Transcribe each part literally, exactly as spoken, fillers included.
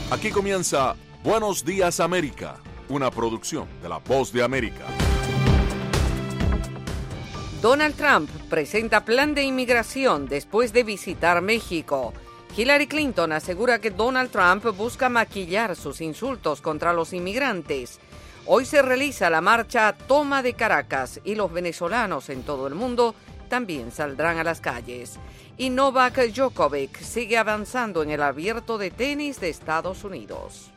Aquí comienza Buenos Días América, una producción de La Voz de América. Donald Trump presenta plan de inmigración después de visitar México. Hillary Clinton asegura que Donald Trump busca maquillar sus insultos contra los inmigrantes. Hoy se realiza la marcha Toma de Caracas y los venezolanos en todo el mundo también saldrán a las calles. Y Novak Djokovic sigue avanzando en el abierto de tenis de Estados Unidos.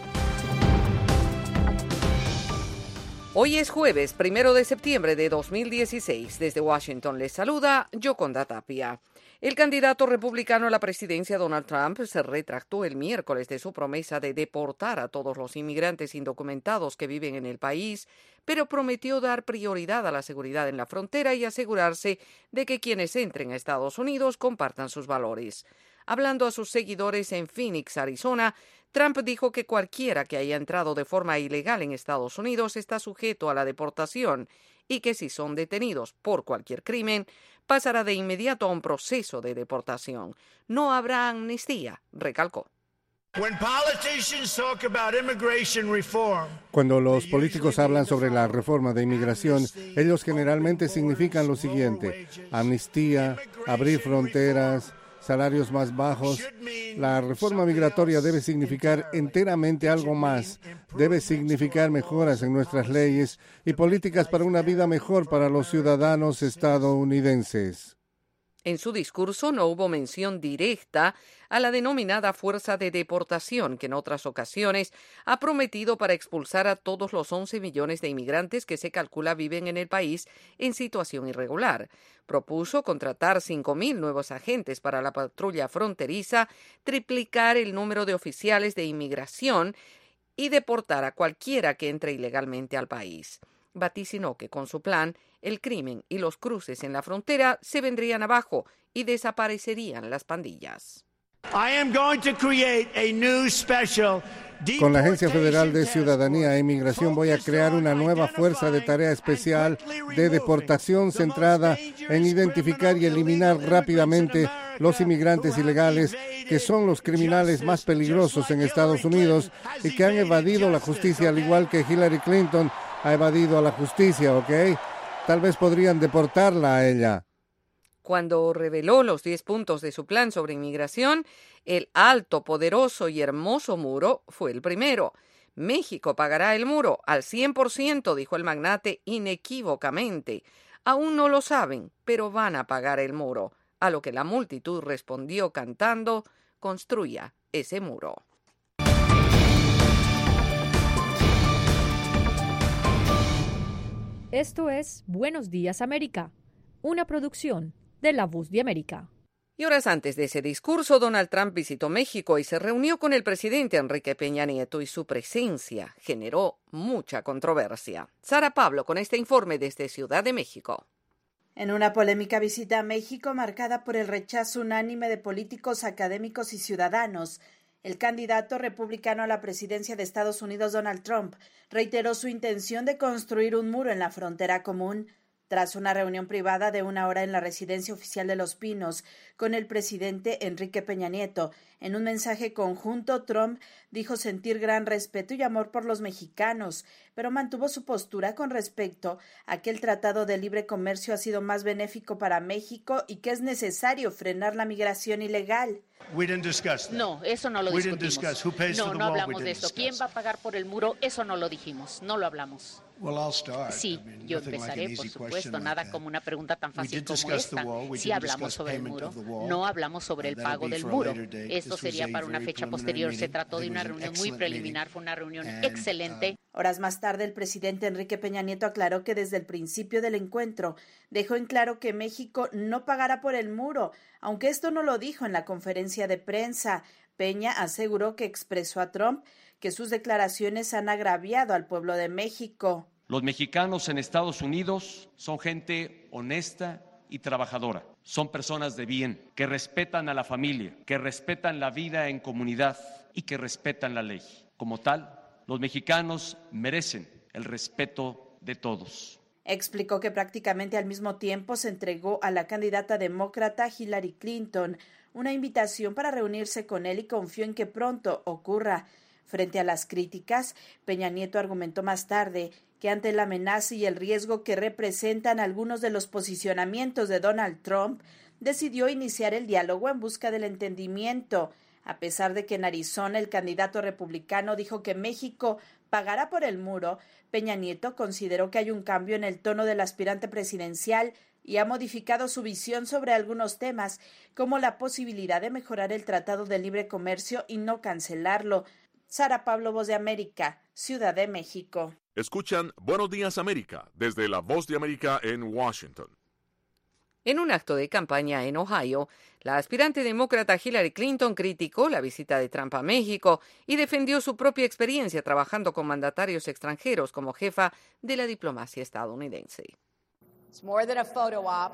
Hoy es jueves, primero de septiembre de dos mil dieciséis. Desde Washington les saluda Yoconda Tapia. El candidato republicano a la presidencia, Donald Trump, se retractó el miércoles de su promesa de deportar a todos los inmigrantes indocumentados que viven en el país, pero prometió dar prioridad a la seguridad en la frontera y asegurarse de que quienes entren a Estados Unidos compartan sus valores. Hablando a sus seguidores en Phoenix, Arizona, Trump dijo que cualquiera que haya entrado de forma ilegal en Estados Unidos está sujeto a la deportación y que si son detenidos por cualquier crimen, pasará de inmediato a un proceso de deportación. No habrá amnistía, recalcó. Cuando los políticos hablan sobre la reforma de inmigración, ellos generalmente significan lo siguiente: amnistía, abrir fronteras, salarios más bajos. La reforma migratoria debe significar enteramente algo más. Debe significar mejoras en nuestras leyes y políticas para una vida mejor para los ciudadanos estadounidenses. En su discurso no hubo mención directa a la denominada fuerza de deportación que en otras ocasiones ha prometido para expulsar a todos los once millones de inmigrantes que se calcula viven en el país en situación irregular. Propuso contratar cinco mil nuevos agentes para la patrulla fronteriza, triplicar el número de oficiales de inmigración y deportar a cualquiera que entre ilegalmente al país. Vaticinó que con su plan, el crimen y los cruces en la frontera se vendrían abajo y desaparecerían las pandillas. Con la Agencia Federal de Ciudadanía e Inmigración voy a crear una nueva fuerza de tarea especial de deportación centrada en identificar y eliminar rápidamente los inmigrantes ilegales que son los criminales más peligrosos en Estados Unidos y que han evadido la justicia al igual que Hillary Clinton ha evadido a la justicia, ¿ok? Tal vez podrían deportarla a ella. Cuando reveló los diez puntos de su plan sobre inmigración, el alto, poderoso y hermoso muro fue el primero. México pagará el muro al cien por ciento, dijo el magnate inequívocamente. Aún no lo saben, pero van a pagar el muro. A lo que la multitud respondió cantando: construya ese muro. Esto es Buenos Días América, una producción de La Voz de América. Y horas antes de ese discurso, Donald Trump visitó México y se reunió con el presidente Enrique Peña Nieto y su presencia generó mucha controversia. Sara Pablo con este informe desde Ciudad de México. En una polémica visita a México marcada por el rechazo unánime de políticos, académicos y ciudadanos, el candidato republicano a la presidencia de Estados Unidos, Donald Trump, reiteró su intención de construir un muro en la frontera común. Tras una reunión privada de una hora en la residencia oficial de Los Pinos con el presidente Enrique Peña Nieto, en un mensaje conjunto, Trump dijo sentir gran respeto y amor por los mexicanos, pero mantuvo su postura con respecto a que el Tratado de Libre Comercio ha sido más benéfico para México y que es necesario frenar la migración ilegal. No, eso no lo discutimos. No, no hablamos de eso. ¿Quién va a pagar por el muro? Eso no lo dijimos, no lo hablamos. Sí, yo empezaré, por supuesto, nada como una pregunta tan fácil como esta. Sí hablamos sobre el muro, no hablamos sobre el pago del muro. Esto sería para una fecha posterior. Se trató de una reunión muy preliminar, fue una reunión excelente. Horas más tarde, el presidente Enrique Peña Nieto aclaró que desde el principio del encuentro dejó en claro que México no pagará por el muro, aunque esto no lo dijo en la conferencia de prensa. Peña aseguró que expresó a Trump que sus declaraciones han agraviado al pueblo de México. Los mexicanos en Estados Unidos son gente honesta y trabajadora. Son personas de bien, que respetan a la familia, que respetan la vida en comunidad y que respetan la ley. Como tal, los mexicanos merecen el respeto de todos. Explicó que prácticamente al mismo tiempo se entregó a la candidata demócrata Hillary Clinton una invitación para reunirse con él y confió en que pronto ocurra. Frente a las críticas, Peña Nieto argumentó más tarde que ante la amenaza y el riesgo que representan algunos de los posicionamientos de Donald Trump, decidió iniciar el diálogo en busca del entendimiento. A pesar de que en Arizona el candidato republicano dijo que México pagará por el muro, Peña Nieto consideró que hay un cambio en el tono del aspirante presidencial y ha modificado su visión sobre algunos temas, como la posibilidad de mejorar el Tratado de Libre Comercio y no cancelarlo. Sara Pablo, Voz de América, Ciudad de México. Escuchan Buenos Días América desde la Voz de América en Washington. En un acto de campaña en Ohio, la aspirante demócrata Hillary Clinton criticó la visita de Trump a México y defendió su propia experiencia trabajando con mandatarios extranjeros como jefa de la diplomacia estadounidense. It's more than a photo op.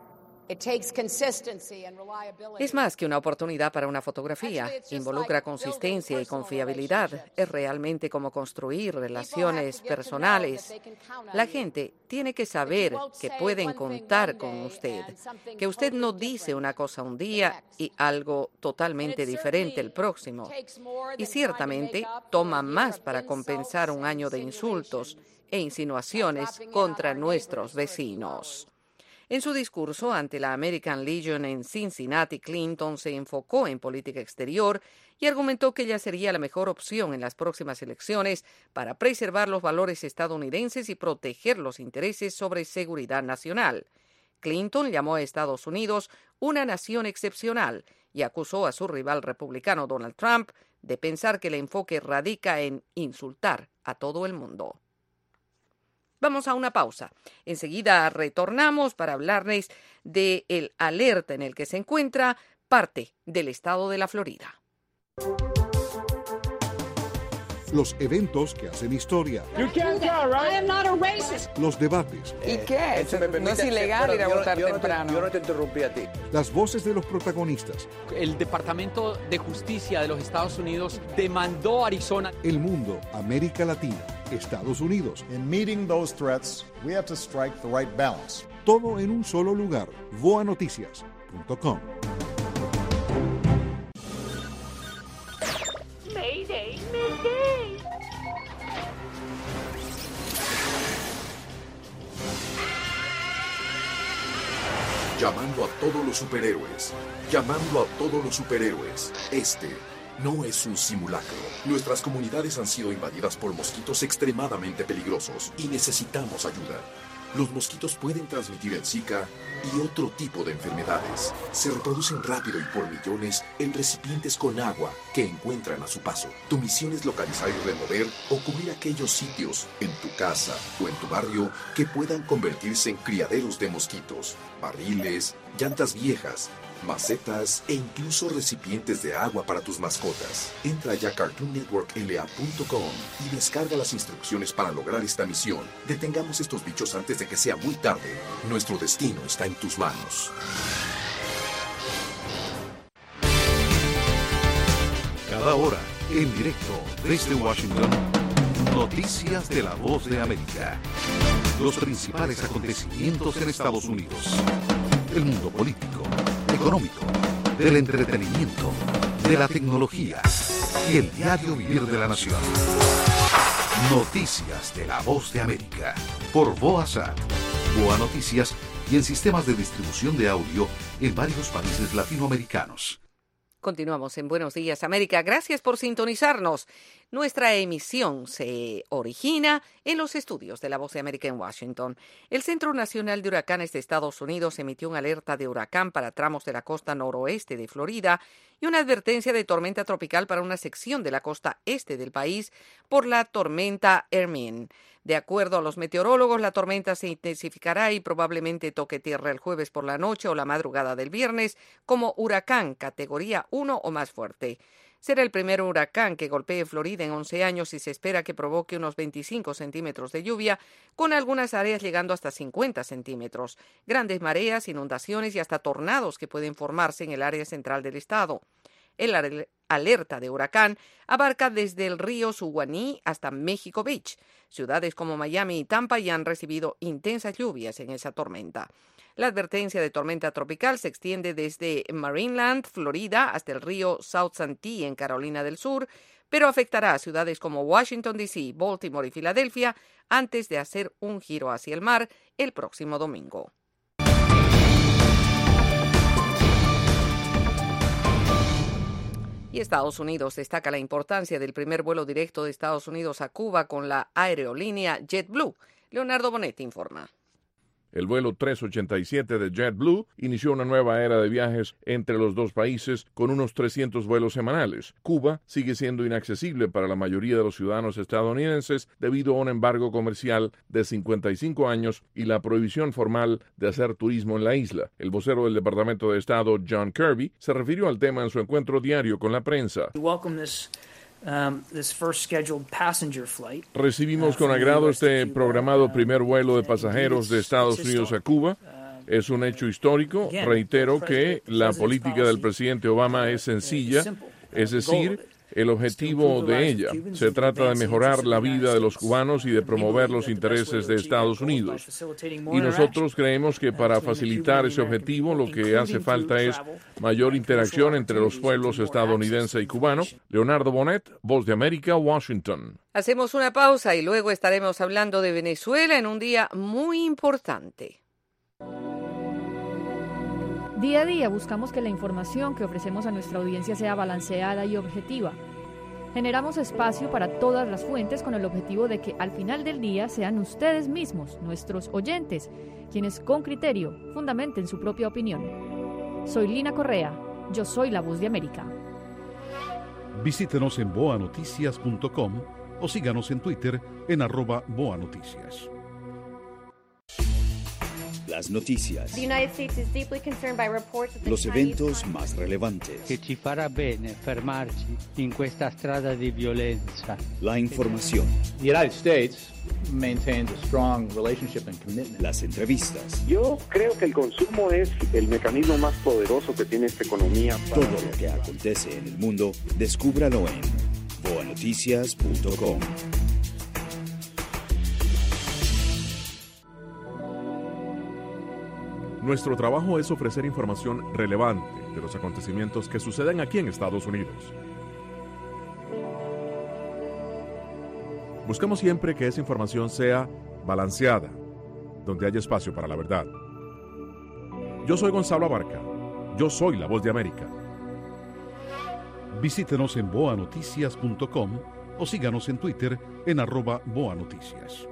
Es más que una oportunidad para una fotografía. Involucra consistencia y confiabilidad. Es realmente como construir relaciones personales. La gente tiene que saber que pueden contar con usted, que usted no dice una cosa un día y algo totalmente diferente el próximo. Y ciertamente toma más para compensar un año de insultos e insinuaciones contra nuestros vecinos. En su discurso ante la American Legion en Cincinnati, Clinton se enfocó en política exterior y argumentó que ella sería la mejor opción en las próximas elecciones para preservar los valores estadounidenses y proteger los intereses sobre seguridad nacional. Clinton llamó a Estados Unidos una nación excepcional y acusó a su rival republicano Donald Trump de pensar que el enfoque radica en insultar a todo el mundo. Vamos a una pausa. Enseguida retornamos para hablarles del alerta en el que se encuentra parte del estado de la Florida. Los eventos que hacen historia. Los debates. ¿Y qué? No es ilegal ir a votar temprano. Yo no te interrumpí a ti. Las voces de los protagonistas. El Departamento de Justicia de los Estados Unidos demandó a Arizona. El mundo, América Latina, Estados Unidos. In meeting those threats, we have to strike the right balance. Todo en un solo lugar. voa noticias punto com. Mayday, mayday. Llamando a todos los superhéroes. Llamando a todos los superhéroes. Este no es un simulacro. Nuestras comunidades han sido invadidas por mosquitos extremadamente peligrosos y necesitamos ayuda. Los mosquitos pueden transmitir el Zika y otro tipo de enfermedades. Se reproducen rápido y por millones en recipientes con agua que encuentran a su paso. Tu misión es localizar y remover o cubrir aquellos sitios en tu casa o en tu barrio que puedan convertirse en criaderos de mosquitos, barriles, llantas viejas, macetas e incluso recipientes de agua para tus mascotas. Entra ya a cartoon network l a punto com y descarga las instrucciones para lograr esta misión. Detengamos estos bichos antes de que sea muy tarde. Nuestro destino está en tus manos. Cada hora, en directo desde Washington, noticias de la Voz de América. Los principales acontecimientos en Estados Unidos. El mundo político, económico, del entretenimiento, de la tecnología y el diario vivir de la nación. Noticias de la Voz de América por VoaSat, Voa Noticias y en sistemas de distribución de audio en varios países latinoamericanos. Continuamos en Buenos Días América. Gracias por sintonizarnos. Nuestra emisión se origina en los estudios de La Voz de América en Washington. El Centro Nacional de Huracanes de Estados Unidos emitió una alerta de huracán para tramos de la costa noroeste de Florida y una advertencia de tormenta tropical para una sección de la costa este del país por la tormenta Hermine. De acuerdo a los meteorólogos, la tormenta se intensificará y probablemente toque tierra el jueves por la noche o la madrugada del viernes como huracán categoría uno o más fuerte. Será el primer huracán que golpee Florida en once años y se espera que provoque unos veinticinco centímetros de lluvia, con algunas áreas llegando hasta cincuenta centímetros, grandes mareas, inundaciones y hasta tornados que pueden formarse en el área central del estado. El alerta de huracán abarca desde el río Suwannee hasta México Beach. Ciudades como Miami y Tampa ya han recibido intensas lluvias en esa tormenta. La advertencia de tormenta tropical se extiende desde Marineland, Florida, hasta el río South Santee en Carolina del Sur, pero afectará a ciudades como Washington, D C, Baltimore y Filadelfia antes de hacer un giro hacia el mar el próximo domingo. Y Estados Unidos destaca la importancia del primer vuelo directo de Estados Unidos a Cuba con la aerolínea JetBlue. Leonardo Bonet informa. El vuelo trescientos ochenta y siete de JetBlue inició una nueva era de viajes entre los dos países con unos trescientos vuelos semanales. Cuba sigue siendo inaccesible para la mayoría de los ciudadanos estadounidenses debido a un embargo comercial de cincuenta y cinco años y la prohibición formal de hacer turismo en la isla. El vocero del Departamento de Estado, John Kirby, se refirió al tema en su encuentro diario con la prensa. Um, this first scheduled passenger flight. Recibimos con agrado este programado primer vuelo de pasajeros de Estados Unidos a Cuba. Es un hecho histórico. Reitero que la política del presidente Obama es sencilla, es decir, el objetivo de ella. Se trata de mejorar la vida de los cubanos y de promover los intereses de Estados Unidos. Y nosotros creemos que para facilitar ese objetivo lo que hace falta es mayor interacción entre los pueblos estadounidense y cubano. Leonardo Bonet, Voz de América, Washington. Hacemos una pausa y luego estaremos hablando de Venezuela en un día muy importante. Día a día buscamos que la información que ofrecemos a nuestra audiencia sea balanceada y objetiva. Generamos espacio para todas las fuentes con el objetivo de que al final del día sean ustedes mismos, nuestros oyentes, quienes con criterio fundamenten su propia opinión. Soy Lina Correa, yo soy la Voz de América. Visítenos en boa noticias punto com o síganos en Twitter en arroba boanoticias. Las noticias, los eventos más relevantes, che ci farà bene fermarci in questa strada di violenza. La información, The United States maintains a strong relationship and commitment. Las entrevistas. Yo creo que el consumo es el mecanismo más poderoso que tiene esta economía. Para... Todo lo que acontece en el mundo, descúbralo en boa noticias punto com. Nuestro trabajo es ofrecer información relevante de los acontecimientos que suceden aquí en Estados Unidos. Buscamos siempre que esa información sea balanceada, donde haya espacio para la verdad. Yo soy Gonzalo Abarca. Yo soy la Voz de América. Visítenos en boa noticias punto com o síganos en Twitter en arroba boanoticias.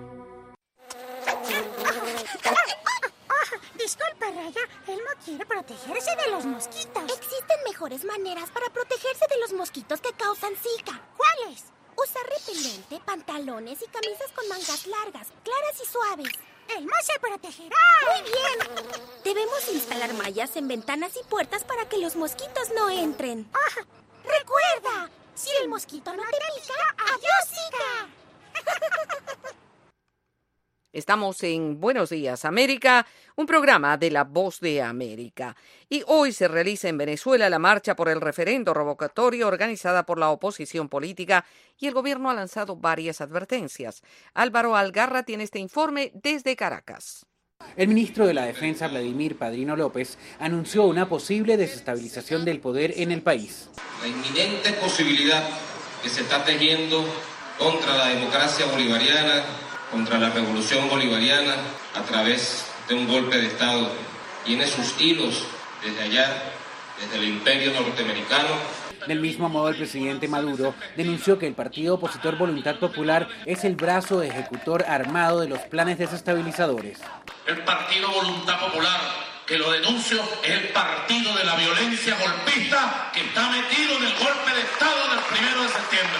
Disculpa, Raya, Elmo quiere protegerse de los mosquitos. Existen mejores maneras para protegerse de los mosquitos que causan Zika. ¿Cuáles? Usar repelente, pantalones y camisas con mangas largas, claras y suaves. ¡Elmo se protegerá! ¡Muy bien! Debemos instalar mallas en ventanas y puertas para que los mosquitos no entren. Ah, ¡recuerda! Si el mosquito no te pica, ¡adiós, Zika! Estamos en Buenos Días, América, un programa de La Voz de América. Y hoy se realiza en Venezuela la marcha por el referendo revocatorio organizada por la oposición política y el gobierno ha lanzado varias advertencias. Álvaro Algarra tiene este informe desde Caracas. El ministro de la Defensa, Vladimir Padrino López, anunció una posible desestabilización del poder en el país. La inminente posibilidad que se está tejiendo contra la democracia bolivariana, contra la revolución bolivariana a través de un golpe de Estado. Tiene sus hilos desde allá, desde el imperio norteamericano. Del mismo modo, el presidente Maduro denunció que el partido opositor Voluntad Popular es el brazo ejecutor armado de los planes desestabilizadores. El partido Voluntad Popular, que lo denuncio, es el partido de la violencia golpista que está metido en el golpe de Estado del primero de septiembre.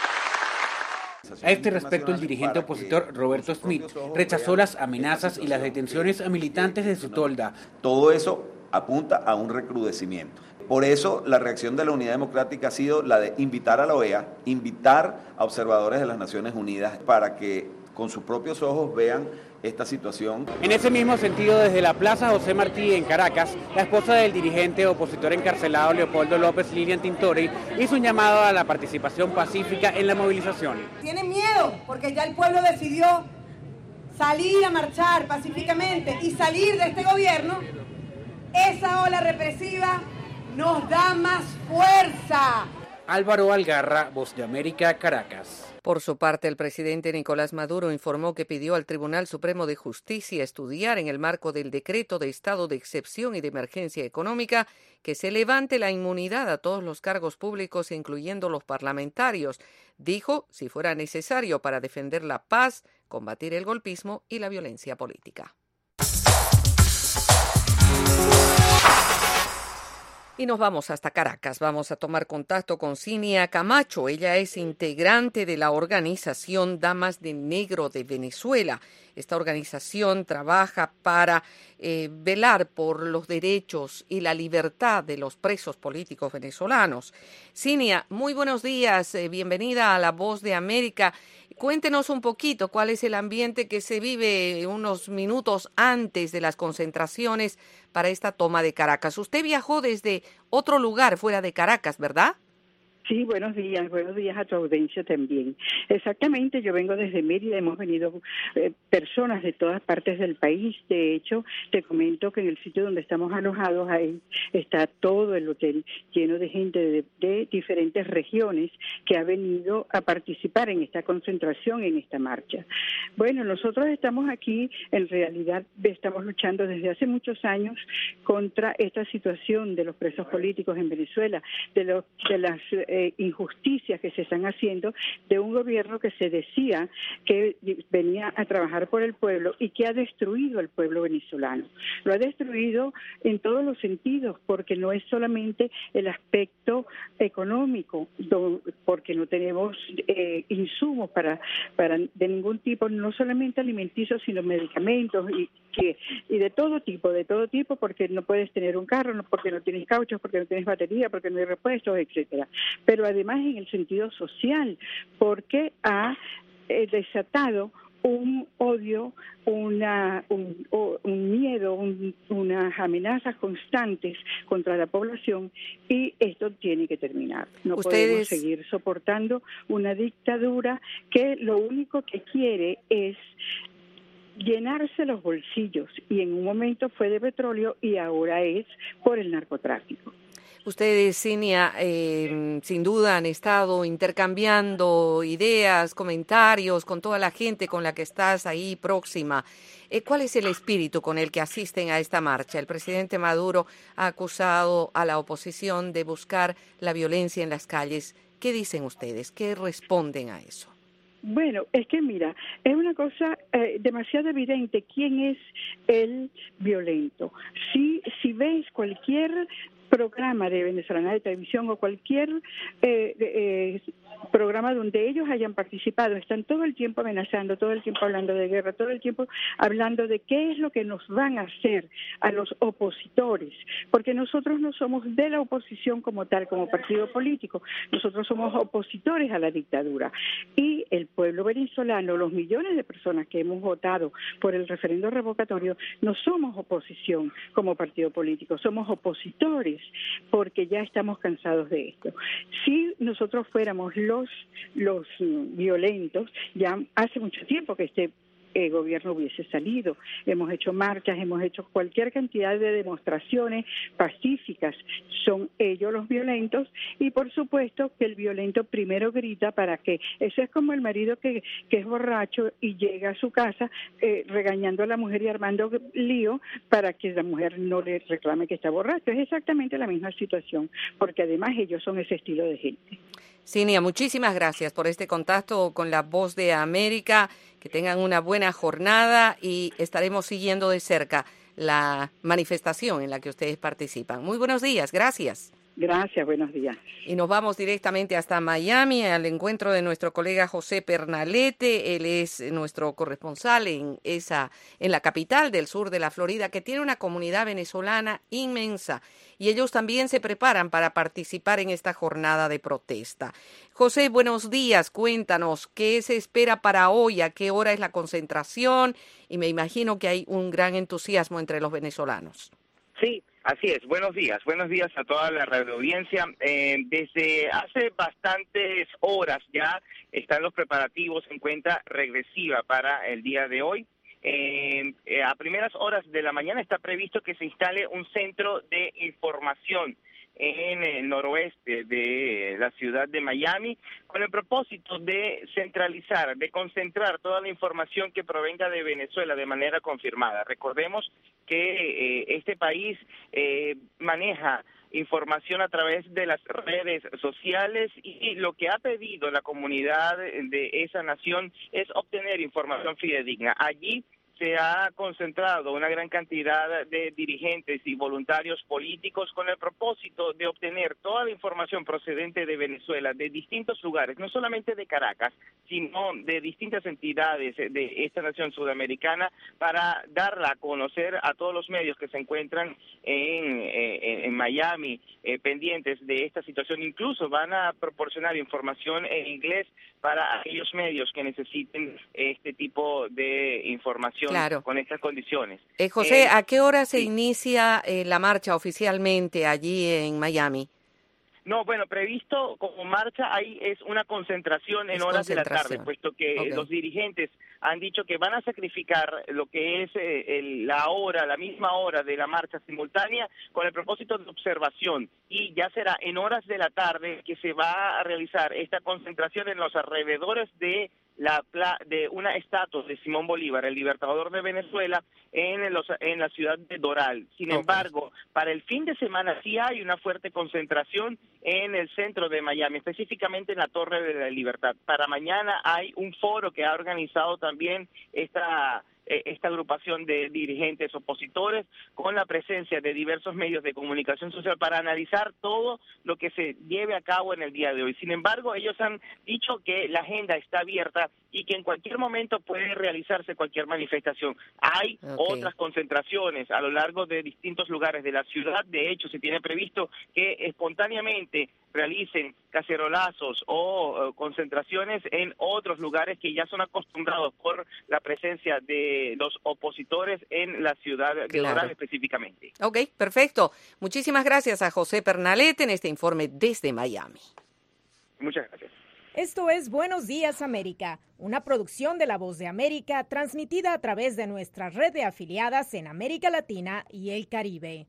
A este respecto, el dirigente opositor Roberto Smith rechazó las amenazas y las detenciones a militantes de su tolda. Todo eso apunta a un recrudecimiento. Por eso, la reacción de la Unidad Democrática ha sido la de invitar a la O E A, invitar a observadores de las Naciones Unidas para que con sus propios ojos vean esta situación. En ese mismo sentido, desde la Plaza José Martí en Caracas, la esposa del dirigente opositor encarcelado Leopoldo López, Lilian Tintori, hizo un llamado a la participación pacífica en la movilización. Tienen miedo porque ya el pueblo decidió salir a marchar pacíficamente y salir de este gobierno. Esa ola represiva nos da más fuerza. Álvaro Algarra, Voz de América, Caracas. Por su parte, el presidente Nicolás Maduro informó que pidió al Tribunal Supremo de Justicia estudiar, en el marco del decreto de estado de excepción y de emergencia económica, que se levante la inmunidad a todos los cargos públicos, incluyendo los parlamentarios. Dijo, si fuera necesario para defender la paz, combatir el golpismo y la violencia política. Y nos vamos hasta Caracas. Vamos a tomar contacto con Cinia Camacho. Ella es integrante de la organización Damas de Negro de Venezuela. Esta organización trabaja para eh, velar por los derechos y la libertad de los presos políticos venezolanos. Cinia, muy buenos días. Eh, bienvenida a La Voz de América. Cuéntenos un poquito cuál es el ambiente que se vive unos minutos antes de las concentraciones para esta toma de Caracas. Usted viajó desde otro lugar fuera de Caracas, ¿verdad? Sí, buenos días, buenos días a tu audiencia también. Exactamente, yo vengo desde Mérida, hemos venido eh, personas de todas partes del país. De hecho, te comento que en el sitio donde estamos alojados, ahí está todo el hotel lleno de gente de, de diferentes regiones que ha venido a participar en esta concentración, en esta marcha. Bueno, nosotros estamos aquí, en realidad estamos luchando desde hace muchos años contra esta situación de los presos políticos en Venezuela, de, los, de las Eh, injusticias que se están haciendo de un gobierno que se decía que venía a trabajar por el pueblo y que ha destruido al pueblo venezolano. Lo ha destruido en todos los sentidos, porque no es solamente el aspecto económico, do, porque no tenemos eh, insumos para, para de ningún tipo, no solamente alimenticios, sino medicamentos y, que, y de todo tipo, de todo tipo, porque no puedes tener un carro, no, porque no tienes cauchos, porque no tienes batería, porque no hay repuestos, etcétera. Pero además en el sentido social, porque ha eh, desatado un odio, una, un, un miedo, un, unas amenazas constantes contra la población, y esto tiene que terminar. No Ustedes... podemos seguir soportando una dictadura que lo único que quiere es llenarse los bolsillos, y en un momento fue de petróleo y ahora es por el narcotráfico. Ustedes, Cinia, eh, sin duda han estado intercambiando ideas, comentarios con toda la gente con la que estás ahí próxima. Eh, ¿Cuál es el espíritu con el que asisten a esta marcha? El presidente Maduro ha acusado a la oposición de buscar la violencia en las calles. ¿Qué dicen ustedes? ¿Qué responden a eso? Bueno, es que mira, es una cosa eh, demasiado evidente quién es el violento. Si, si ves cualquier programa de venezolana de televisión o cualquier eh, eh, programa donde ellos hayan participado, están todo el tiempo amenazando, todo el tiempo hablando de guerra, todo el tiempo hablando de qué es lo que nos van a hacer a los opositores, porque nosotros no somos de la oposición como tal, como partido político, nosotros somos opositores a la dictadura, y el pueblo venezolano, los millones de personas que hemos votado por el referendo revocatorio, no somos oposición como partido político, somos opositores, porque ya estamos cansados de esto. Si nosotros fuéramos los, los violentos, ya hace mucho tiempo que este el gobierno hubiese salido. Hemos hecho marchas, hemos hecho cualquier cantidad de demostraciones pacíficas. Son ellos los violentos, y por supuesto que el violento primero grita para que, eso es como el marido que, que es borracho y llega a su casa eh, regañando a la mujer y armando lío para que la mujer no le reclame que está borracho. Es exactamente la misma situación, porque además ellos son ese estilo de gente. Cinia, muchísimas gracias por este contacto con La Voz de América. Que tengan una buena jornada y estaremos siguiendo de cerca la manifestación en la que ustedes participan. Muy buenos días, gracias. Gracias, buenos días. Y nos vamos directamente hasta Miami al encuentro de nuestro colega José Pernalete. Él es nuestro corresponsal en esa, en la capital del sur de la Florida, que tiene una comunidad venezolana inmensa. Y ellos también se preparan para participar en esta jornada de protesta. José, buenos días. Cuéntanos, ¿qué se espera para hoy? ¿A qué hora es la concentración? Y me imagino que hay un gran entusiasmo entre los venezolanos. Sí, así es. Buenos días. Buenos días a toda la radioaudiencia. Eh, desde hace bastantes horas ya están los preparativos en cuenta regresiva para el día de hoy. Eh, eh, a primeras horas de la mañana está previsto que se instale un centro de información en el noroeste de la ciudad de Miami, con el propósito de centralizar, de concentrar toda la información que provenga de Venezuela de manera confirmada. Recordemos que eh, este país eh, maneja información a través de las redes sociales y lo que ha pedido la comunidad de esa nación es obtener información fidedigna. Allí se ha concentrado una gran cantidad de dirigentes y voluntarios políticos con el propósito de obtener toda la información procedente de Venezuela, de distintos lugares, no solamente de Caracas, sino de distintas entidades de esta nación sudamericana, para darla a conocer a todos los medios que se encuentran en, en, en Miami, eh, pendientes de esta situación. Incluso van a proporcionar información en inglés para aquellos medios que necesiten este tipo de información. Claro. Con estas condiciones. Eh, José, eh, ¿a qué hora se sí. inicia eh, la marcha oficialmente allí en Miami? No, bueno, previsto como marcha ahí es una concentración en es horas concentración. de la tarde, puesto que okay. los dirigentes han dicho que van a sacrificar lo que es eh, el, la hora, la misma hora de la marcha simultánea, con el propósito de observación, y ya será en horas de la tarde que se va a realizar esta concentración en los alrededores de la de una estatua de Simón Bolívar, el libertador de Venezuela, en los en la ciudad de Doral. Sin okay. embargo, para el fin de semana sí hay una fuerte concentración en el centro de Miami, específicamente en la Torre de la Libertad. Para mañana hay un foro que ha organizado también esta esta agrupación de dirigentes opositores, con la presencia de diversos medios de comunicación social, para analizar todo lo que se lleve a cabo en el día de hoy. Sin embargo, ellos han dicho que la agenda está abierta y que en cualquier momento puede realizarse cualquier manifestación. Hay okay. otras concentraciones a lo largo de distintos lugares de la ciudad. De hecho, se tiene previsto que espontáneamente realicen cacerolazos o uh, concentraciones en otros lugares que ya son acostumbrados por la presencia de los opositores en la ciudad de claro. Doral específicamente. Ok, perfecto. Muchísimas gracias a José Pernalete en este informe desde Miami. Muchas gracias. Esto es Buenos Días América, una producción de La Voz de América transmitida a través de nuestra red de afiliadas en América Latina y el Caribe.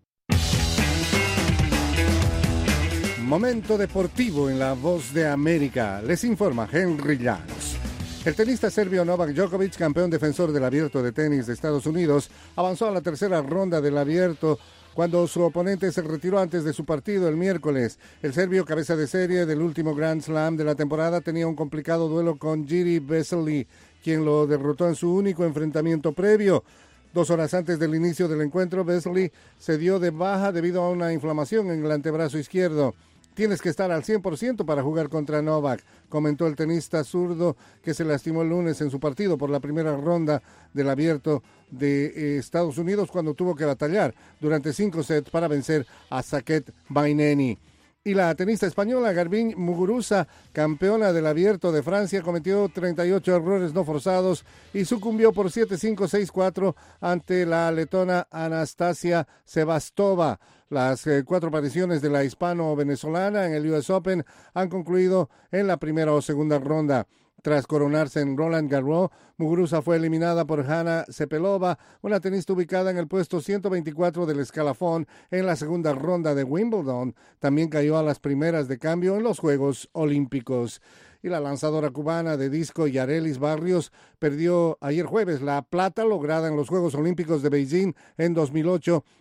Momento deportivo en La Voz de América. Les informa Henry Llanos. El tenista serbio Novak Djokovic, campeón defensor del Abierto de Tenis de Estados Unidos, avanzó a la tercera ronda del Abierto cuando su oponente se retiró antes de su partido el miércoles. El serbio, cabeza de serie del último Grand Slam de la temporada, tenía un complicado duelo con Jiří Veselý, quien lo derrotó en su único enfrentamiento previo. Dos horas antes del inicio del encuentro, Veselý se dio de baja debido a una inflamación en el antebrazo izquierdo. Tienes que estar al cien por ciento para jugar contra Novak, comentó el tenista zurdo, que se lastimó el lunes en su partido por la primera ronda del Abierto de eh, Estados Unidos, cuando tuvo que batallar durante cinco sets para vencer a Saket Baineni. Y la tenista española Garbiñe Muguruza, campeona del Abierto de Francia, cometió treinta y ocho errores no forzados y sucumbió por siete cinco seis cuatro ante la letona Anastasia Sebastova. Las eh, cuatro apariciones de la hispano-venezolana en el U S Open han concluido en la primera o segunda ronda. Tras coronarse en Roland Garros, Muguruza fue eliminada por Hanna Sepelova, una tenista ubicada en el puesto ciento veinticuatro del escalafón en la segunda ronda de Wimbledon. También cayó a las primeras de cambio en los Juegos Olímpicos. Y la lanzadora cubana de disco Yarelis Barrios perdió ayer jueves la plata lograda en los Juegos Olímpicos de Beijing en dos mil ocho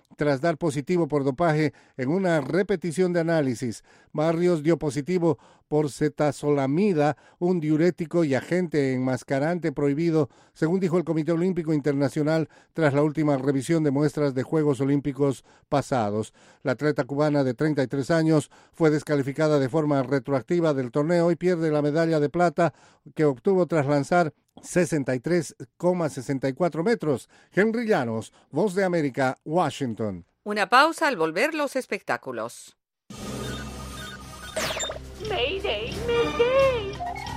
tras dar positivo por dopaje en una repetición de análisis. Barrios dio positivo por cetazolamida, un diurético y agente enmascarante prohibido, según dijo el Comité Olímpico Internacional tras la última revisión de muestras de Juegos Olímpicos pasados. La atleta cubana de treinta y tres años fue descalificada de forma retroactiva del torneo y pierde la medalla de plata que obtuvo tras lanzar sesenta y tres coma sesenta y cuatro metros. Henry Llanos, Voz de América, Washington. Una pausa al volver los espectáculos. Mayday, Mayday.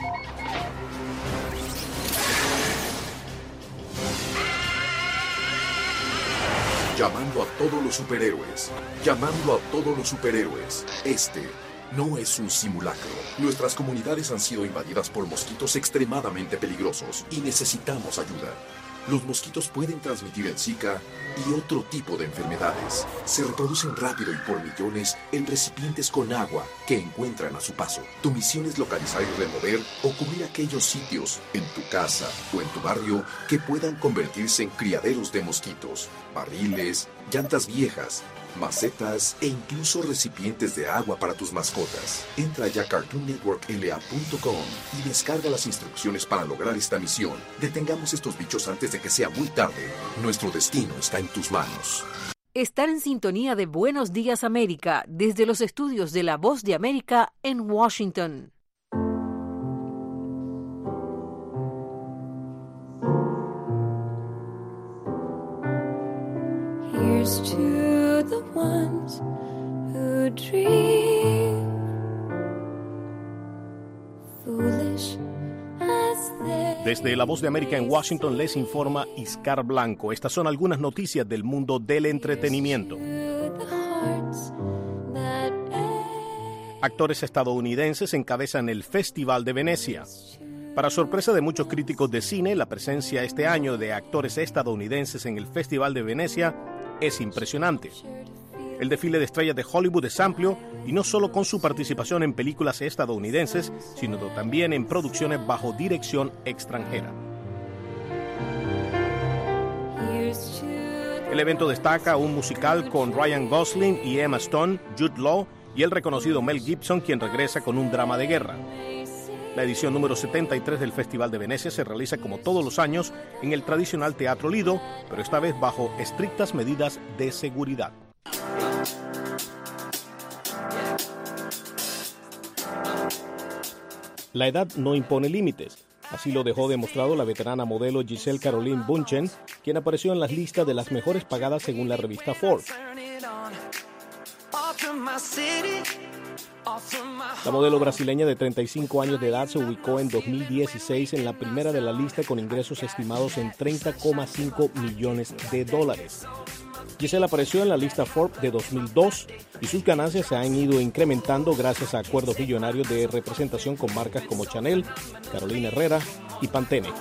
Llamando a todos los superhéroes. Llamando a todos los superhéroes. Este no es un simulacro. Nuestras comunidades han sido invadidas por mosquitos extremadamente peligrosos y necesitamos ayuda. Los mosquitos pueden transmitir el Zika y otro tipo de enfermedades. Se reproducen rápido y por millones en recipientes con agua que encuentran a su paso. Tu misión es localizar y remover o cubrir aquellos sitios en tu casa o en tu barrio que puedan convertirse en criaderos de mosquitos, barriles, llantas viejas, macetas e incluso recipientes de agua para tus mascotas. Entra ya a cartoon network l a punto com y descarga las instrucciones para lograr esta misión. Detengamos estos bichos antes de que sea muy tarde. Nuestro destino está en tus manos. Estar en sintonía de Buenos Días América desde los estudios de La Voz de América en Washington. Here's to the ones who dream, foolish as they. Desde La Voz de América en Washington les informa Iscar Blanco. Estas son algunas noticias del mundo del entretenimiento. Actores estadounidenses encabezan el Festival de Venecia. Para sorpresa de muchos críticos de cine, la presencia este año de actores estadounidenses en el Festival de Venecia es impresionante. El desfile de estrellas de Hollywood es amplio y no solo con su participación en películas estadounidenses, sino también en producciones bajo dirección extranjera. El evento destaca un musical con Ryan Gosling y Emma Stone, Jude Law y el reconocido Mel Gibson, quien regresa con un drama de guerra. La edición número setenta y tres del Festival de Venecia se realiza como todos los años en el tradicional Teatro Lido, pero esta vez bajo estrictas medidas de seguridad. La edad no impone límites. Así lo dejó demostrado la veterana modelo Giselle Caroline Bündchen, quien apareció en las listas de las mejores pagadas según la revista Forbes. La modelo brasileña de treinta y cinco años de edad se ubicó en dos mil dieciséis en la primera de la lista con ingresos estimados en treinta coma cinco millones de dólares. Giselle apareció en la lista Forbes de dos mil dos y sus ganancias se han ido incrementando gracias a acuerdos millonarios de representación con marcas como Chanel, Carolina Herrera y Pantene.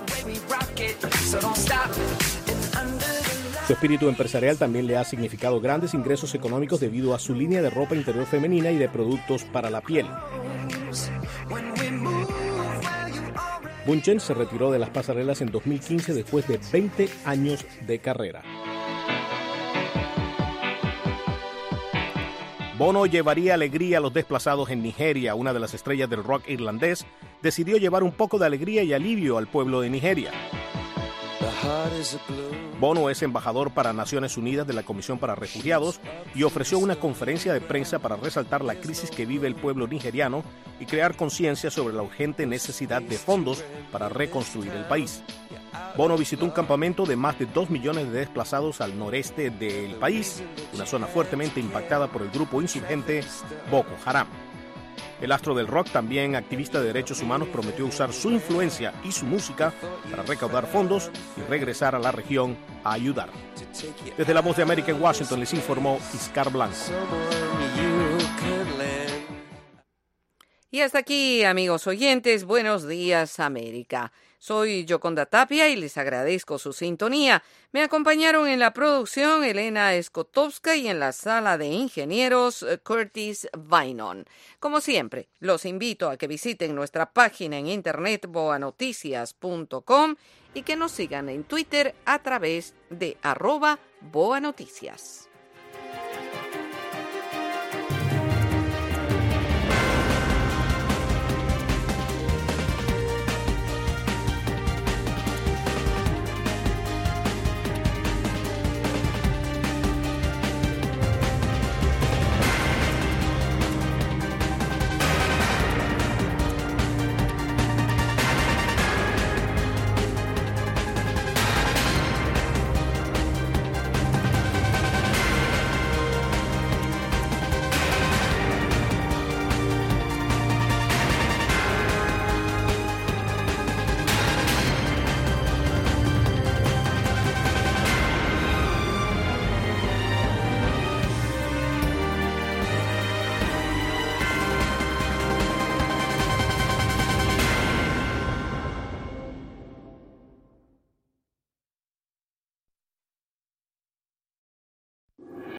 Su espíritu empresarial también le ha significado grandes ingresos económicos debido a su línea de ropa interior femenina y de productos para la piel. Bündchen se retiró de las pasarelas en dos mil quince después de veinte años de carrera. Bono llevaría alegría a los desplazados en Nigeria. Una de las estrellas del rock irlandés decidió llevar un poco de alegría y alivio al pueblo de Nigeria. Bono es embajador para Naciones Unidas de la Comisión para Refugiados y ofreció una conferencia de prensa para resaltar la crisis que vive el pueblo nigeriano y crear conciencia sobre la urgente necesidad de fondos para reconstruir el país. Bono visitó un campamento de más de dos millones de desplazados al noreste del país, una zona fuertemente impactada por el grupo insurgente Boko Haram. El astro del rock, también activista de derechos humanos, prometió usar su influencia y su música para recaudar fondos y regresar a la región a ayudar. Desde La Voz de América en Washington les informó Iscar Blanco. Y hasta aquí, amigos oyentes, Buenos Días América. Soy Yoconda Tapia y les agradezco su sintonía. Me acompañaron en la producción Elena Skotowska y en la sala de ingenieros Curtis Bynum. Como siempre, los invito a que visiten nuestra página en internet boa noticias punto com y que nos sigan en Twitter a través de arroba boanoticias.